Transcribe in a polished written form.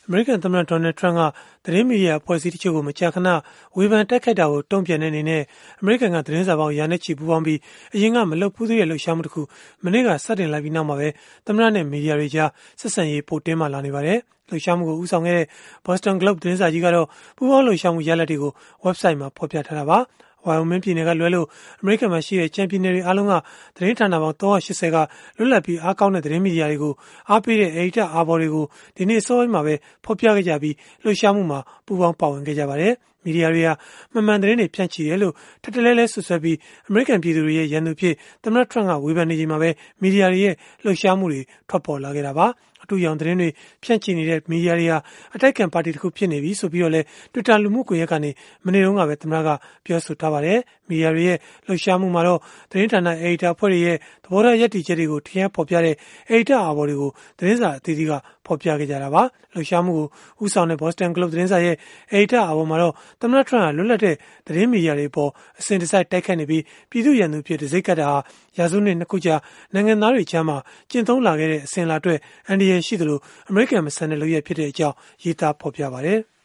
အမေရိကန်သမ္မတ Donald Trump ကသတင်းမီဒီယာအဖွဲ့အစည်းတချို့ကိုမကြာခဏဝေဖန်တိုက်ခိုက်တာကိုတုံ့ပြန်တဲ့အနေနဲ့အမေရိကန်ကသတင်းစာပေါင်းရာနဲ့ချီပူးပေါင်းပြီးအရင်ကမလုပ်ဘူးသေးတဲ့လှုပ်ရှားမှုတစ်ခုမနေ့ကစတင်လိုက်ပြီးနောက်မှာပဲသမ္မတနဲ့မီဒီယာတွေကြားဆက်ဆံရေးပိုတင်းမာလာနေပါတယ်။လှုပ်ရှားမှုကိုဦးဆောင်ခဲ့တဲ့ Boston Globe သတင်းစာကြီးကတော့ပူးပေါင်းလှုပ်ရှားမှုရလဒ်တွေကို website မှာဖော်ပြထားတာပါ။ Wyoming ပြည်နယ်ကလွဲလို့အမေရိကန်မှာရှိတဲ့ကြံပြည်နယ်တွေအားလုံးကသတင်းဌာနပေါင်း380ကလွတ်လပ်ပြီးအားကောင်းတဲ့သတင်းမီဒီယာတွေကိုအားပေးတဲ့ editor အာဘော်တွေကိုဒီနေ့စောပိုင်းမှာပဲဖော်ပြခဲ့ကြပြီးလှုပ်ရှားမှုမှာပူးပေါင်းပါဝင်ခဲ့ကြပါတယ်။မီဒီယာတွေဟာမှန်မှန်သတင်းတွေဖြန့်ချီတယ်လို့ထပ်တလဲလဲဆွဆွဲပြီးအမေရိကန်ပြည်သူတွေရဲ့ရန်သူဖြစ်သမ္မတ Trump ကဝေဖန်နေချိန်မှာပဲမီဒီယာတွေရဲ့လှုပ်ရှားမှုတွေထွက်ပေါ်လာခဲ့တာပါ။အထူးရောင်သတင်းတွေဖြန့်ချီနေတဲ့မီဒီယာတွေဟာအတိုက်ခံပါတီတစ်ခုဖြစ်နေပြီဆိုပြီးတော့လဲ Twitter လူမှုကွန်ရက်ကနေမနေ့တုန်းကပဲသမ္မတကပြောဆိုထားပါတယ်။မီဒီယာတွေရဲ့လှုပ်ရှားမှုမှာတော့သတင်းဌာန editor အဖွဲ့တွေရဲ့သဘောထားရည်တည်ချက်တွေကိုထင်ဟပ်ဖော်ပြတဲ့ editor အာဘော်တွေကိုသတင်းစာအသီးသီးကဖော်ပြခဲ့ကြတာပါ။လှုပ်ရှားမှုကိုဦးဆောင်တဲ့ Boston Globe သတင်းစာရဲ့ editor အာဘော်မှာတော့သမ္မတ Trump ကလွတ်လပ်တဲ့သတင်းမီဒီယာတွေအပေါ်အစဉ်တစိုက်တိုက်ခိုက်နေပြီးပြည်သူ့ရန်သူဖြစ်တဲ့စိတ်ကပ်တာဟာရာစုနှစ်နှစ်ခုကြာနိုင်ငံသားတွေကြားမှာကျင့်သုံးလာခဲ့တဲ့အစဉ်အလာအတွက်အန္တရာယ်ရှိသလိုအမေရိကန်မဆန်တဲ့လုပ်ရဖြစ်တဲ့အကြောင်းရေးသားဖော်ပြပါတယ်။